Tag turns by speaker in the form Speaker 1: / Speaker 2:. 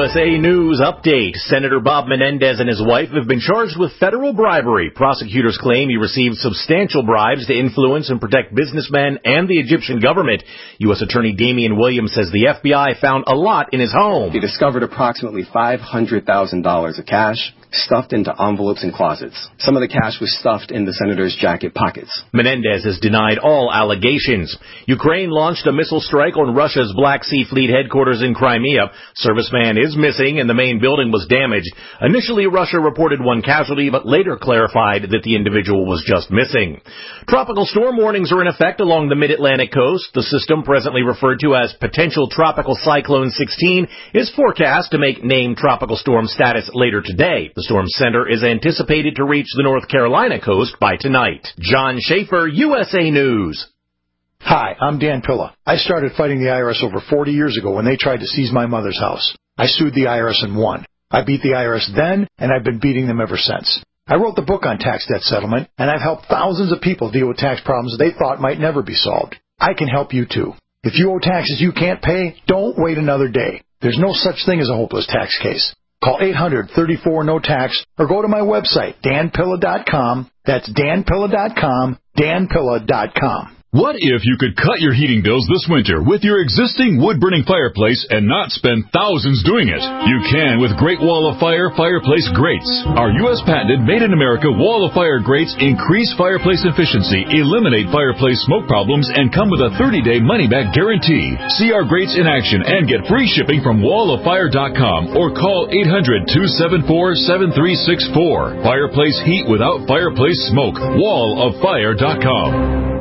Speaker 1: USA News update. Senator Bob Menendez and his wife have been charged with federal bribery. Prosecutors claim he received substantial bribes to influence and protect businessmen and the Egyptian government. U.S. Attorney Damian Williams says the FBI found a lot in his home.
Speaker 2: They discovered approximately $500,000 of cash stuffed into envelopes and closets. Some of the cash was stuffed in the senator's jacket pockets.
Speaker 1: Menendez has denied all allegations. Ukraine launched a missile strike on Russia's Black Sea Fleet headquarters in Crimea. Serviceman is missing and the main building was damaged. Initially, Russia reported one casualty, but later clarified that the individual was just missing. Tropical storm warnings are in effect along the mid-Atlantic coast. The system, presently referred to as potential tropical cyclone 16, is forecast to make named tropical storm status later today. The storm center is anticipated to reach the North Carolina coast by tonight. John Schaefer, USA News.
Speaker 3: Hi, I'm Dan Pilla. I started fighting the IRS over 40 years ago when they tried to seize my mother's house. I sued the IRS and won. I beat the IRS then, and I've been beating them ever since. I wrote the book on tax debt settlement, and I've helped thousands of people deal with tax problems they thought might never be solved. I can help you too. If you owe taxes you can't pay, don't wait another day. There's no such thing as a hopeless tax case. Call 800-34-NO-TAX or go to my website, danpilla.com. That's danpilla.com, danpilla.com.
Speaker 4: What if you could cut your heating bills this winter with your existing wood-burning fireplace and not spend thousands doing it? You can with Great Wall of Fire fireplace grates. Our U.S. patented made-in-America Wall of Fire grates increase fireplace efficiency, eliminate fireplace smoke problems, and come with a 30-day money-back guarantee. See our grates in action and get free shipping from walloffire.com or call 800-274-7364. Fireplace heat without fireplace smoke. walloffire.com.